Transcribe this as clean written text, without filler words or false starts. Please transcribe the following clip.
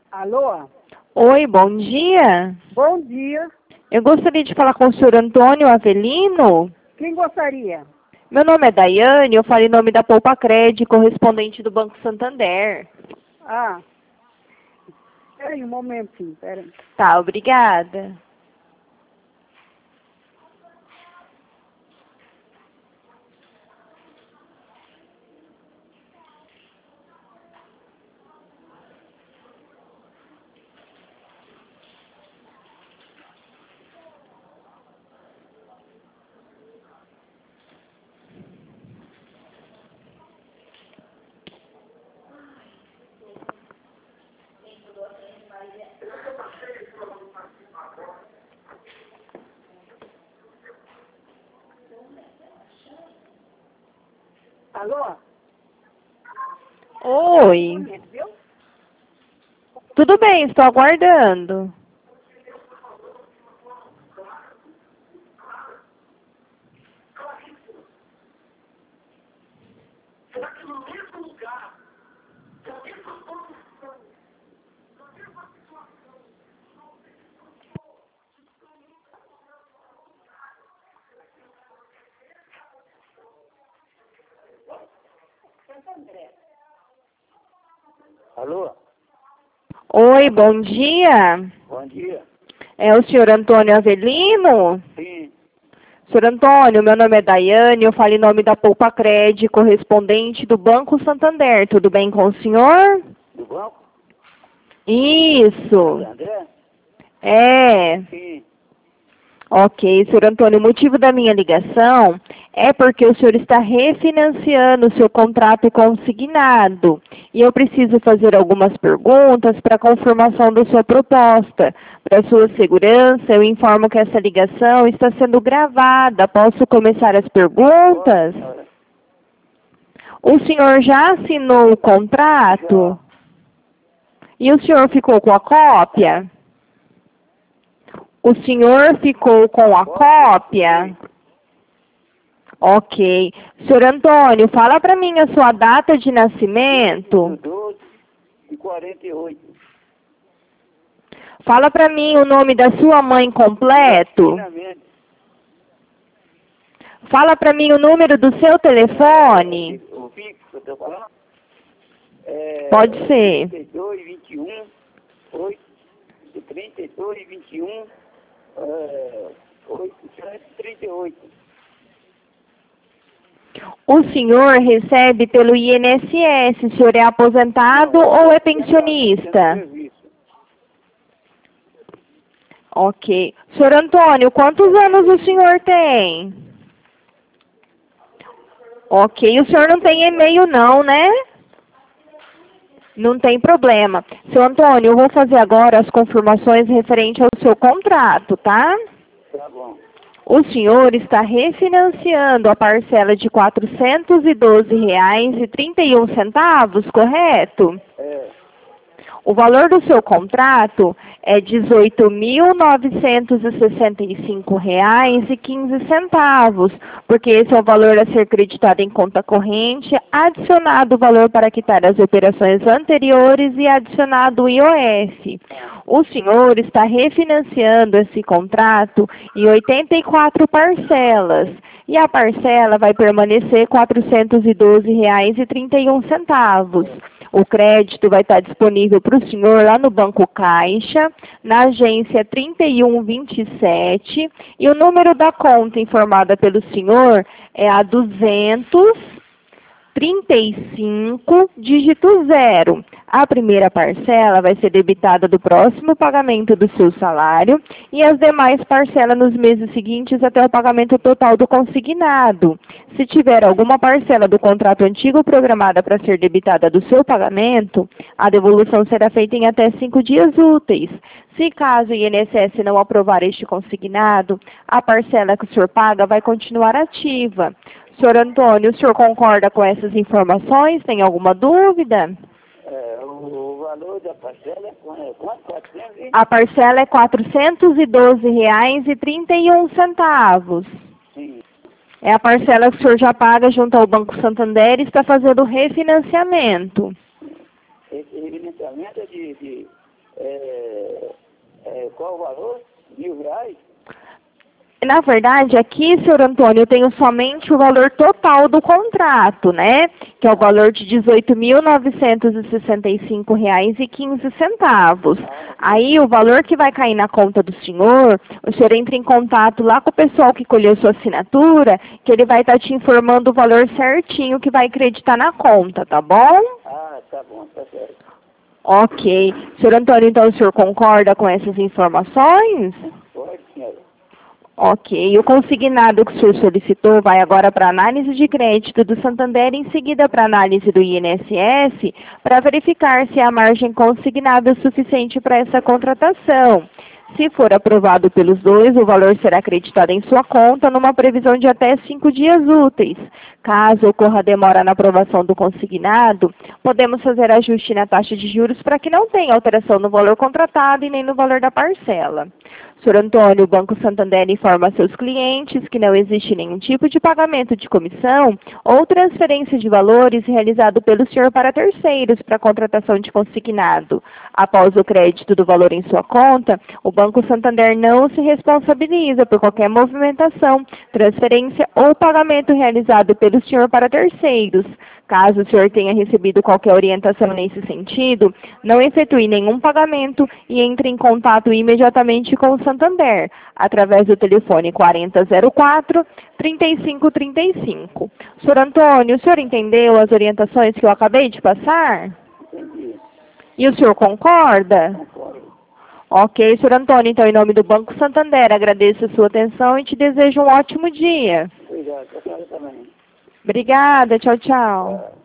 Alô? Oi, bom dia. Bom dia. Eu gostaria de falar com o senhor Antônio Avelino. Quem gostaria? Meu nome é Daiane, eu falo em nome da Poupa Cred, correspondente do Banco Santander. Ah, peraí um momentinho, peraí. Tá, obrigada. Alô? Oi. Viu? Tudo bem, estou aguardando. Alô? Oi, bom dia. Bom dia. É o senhor Antônio Avelino? Sim. Senhor Antônio, meu nome é Daiane, eu falo em nome da Poupa Cred, correspondente do Banco Santander. Tudo bem com o senhor? Do banco? Isso. André? É. Sim. Ok, senhor Antônio, o motivo da minha ligação é porque o senhor está refinanciando o seu contrato consignado e eu preciso fazer algumas perguntas para confirmação da sua proposta. Para sua segurança, eu informo que essa ligação está sendo gravada. Posso começar as perguntas? O senhor já assinou o contrato? E o senhor ficou com a cópia? O senhor ficou com a cópia? Ok. Senhor Antônio, fala para mim a sua data de nascimento. 12/48. Fala para mim o nome da sua mãe completo. Fala para mim o número do seu telefone. O fixo que eu estou falando? Pode ser. 32, 21, 8, 32, 21, 838. O senhor recebe pelo INSS. O senhor é aposentado ou é pensionista? Ok. Senhor Antônio, quantos anos o senhor tem? Ok. O senhor não tem e-mail não, né? Não tem problema. Seu Antônio, eu vou fazer agora as confirmações referente ao seu contrato, tá? Tá bom. O senhor está refinanciando a parcela de R$ 412,31, correto? É. O valor do seu contrato é R$ 18.965,15, porque esse é o valor a ser creditado em conta corrente, adicionado o valor para quitar as operações anteriores e adicionado o IOF. O senhor está refinanciando esse contrato em 84 parcelas. E a parcela vai permanecer R$ 412,31. O crédito vai estar disponível para o senhor lá no Banco Caixa, na agência 3127, e o número da conta informada pelo senhor é a 235, dígito 0. A primeira parcela vai ser debitada do próximo pagamento do seu salário e as demais parcelas nos meses seguintes até o pagamento total do consignado. Se tiver alguma parcela do contrato antigo programada para ser debitada do seu pagamento, a devolução será feita em até 5 dias úteis. Se caso o INSS não aprovar este consignado, a parcela que o senhor paga vai continuar ativa. Senhor Antônio, o senhor concorda com essas informações? Tem alguma dúvida? O valor da parcela é quanto? 400? A parcela é R$ 412,31. Sim. É a parcela que o senhor já paga junto ao Banco Santander e está fazendo o refinanciamento. Esse refinanciamento é de Qual o valor? R$ 1.000? Na verdade, aqui, senhor Antônio, eu tenho somente o valor total do contrato, né? Que é o valor de R$ 18.965,15. Aí, o valor que vai cair na conta do senhor, o senhor entra em contato lá com o pessoal que colheu sua assinatura, que ele vai estar te informando o valor certinho que vai acreditar na conta, tá bom? Ah, tá bom, tá certo. Ok. Senhor Antônio, então o senhor concorda com essas informações? Pode, senhora. Ok, o consignado que o senhor solicitou vai agora para análise de crédito do Santander e em seguida para análise do INSS para verificar se a margem consignada é suficiente para essa contratação. Se for aprovado pelos dois, o valor será acreditado em sua conta numa previsão de até 5 dias úteis. Caso ocorra demora na aprovação do consignado, podemos fazer ajuste na taxa de juros para que não tenha alteração no valor contratado e nem no valor da parcela. Sr. Antônio, o Banco Santander informa a seus clientes que não existe nenhum tipo de pagamento de comissão ou transferência de valores realizado pelo senhor para terceiros para contratação de consignado. Após o crédito do valor em sua conta, o Banco Santander não se responsabiliza por qualquer movimentação, transferência ou pagamento realizado pelo senhor para terceiros. Caso o senhor tenha recebido qualquer orientação nesse sentido, não efetue nenhum pagamento e entre em contato imediatamente com o Santander, através do telefone 4004-3535. Sr. Antônio, o senhor entendeu as orientações que eu acabei de passar? Entendi. E o senhor concorda? Concordo. Ok, Sr. Antônio, então, em nome do Banco Santander, agradeço a sua atenção e te desejo um ótimo dia. Obrigado. A senhora também. Obrigada, tchau, tchau.